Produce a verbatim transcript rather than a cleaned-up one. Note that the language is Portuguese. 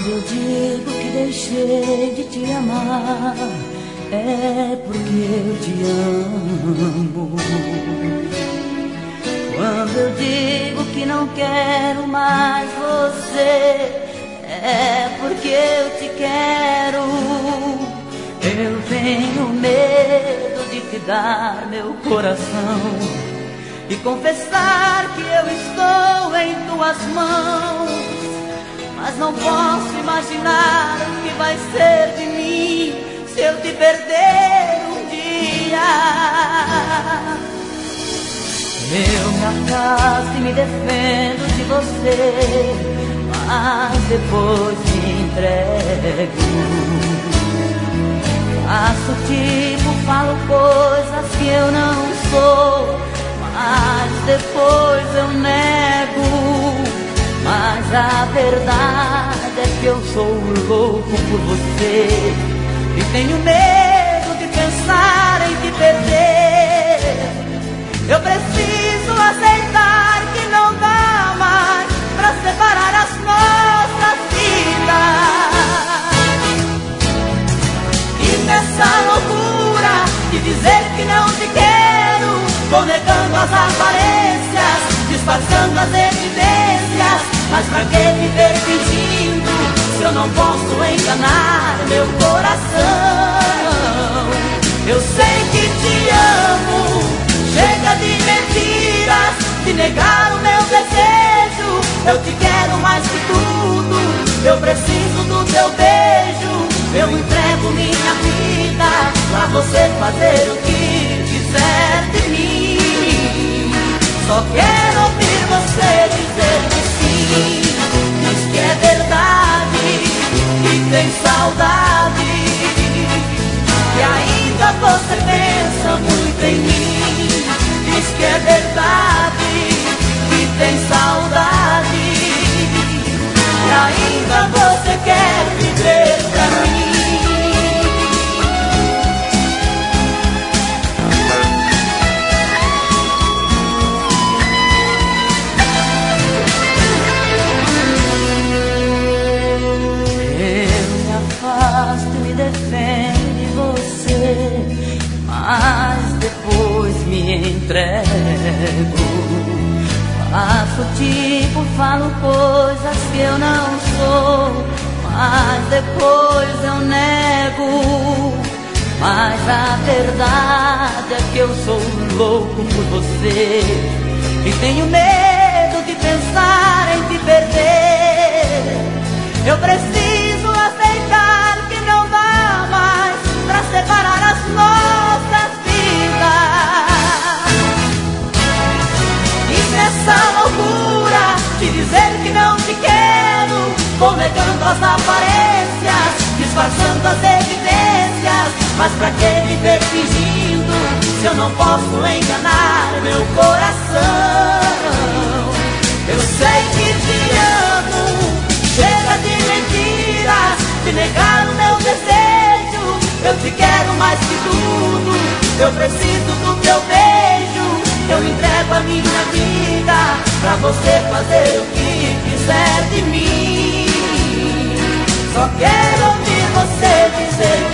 Quando eu digo que deixei de te amar, é porque eu te amo. Quando eu digo que não quero mais você, é porque eu te quero. Eu tenho medo de te dar meu coração e confessar que eu estou em tuas mãos. Mas não posso imaginar o que vai ser de mim se eu te perder um dia. Eu me afasto e me defendo de você, mas depois me entrego. Faço tipo, falo coisas que eu não sou, mas depois eu nego. Mas a verdade é que eu sou louco por você e tenho medo de pensar em te perder. Eu preciso aceitar que não dá mais pra separar as nossas vidas. E nessa loucura de dizer que não te quero, vou negando as aparências, disfarçando as evidências. Mas pra que viver fingindo se eu não posso enganar meu coração? Eu sei que te amo, chega de mentiras, de negar o meu desejo. Eu te quero mais que tudo, eu preciso do teu beijo. Eu entrego minha vida pra você fazer o que quiser de mim. Só quero ouvir você dizer que sim, diz que é verdade, que tem saudade, que ainda você pensa muito em mim. Diz que é verdade, que tem saudade, que ainda você quer viver pra mim. Me defendo de você, mas depois me entrego. Faço tipo, falo coisas que eu não sou, mas depois eu nego. Mas a verdade é que eu sou louco por você e tenho medo de pensar em te perder. Eu preciso aceitar que não dá mais pra separar as nossas vidas. E nessa loucura de dizer que não te quero, vou negando as aparências, disfarçando as evidências. Mas pra que viver fingindo se eu não posso enganar meu coração? Eu sei que te amo, chega de mentiras, de negar o meu desejo. Eu te quero mais que tudo, eu preciso do teu beijo. Eu entrego a minha vida pra você fazer o que quiser de mim. Só quero ouvir você dizer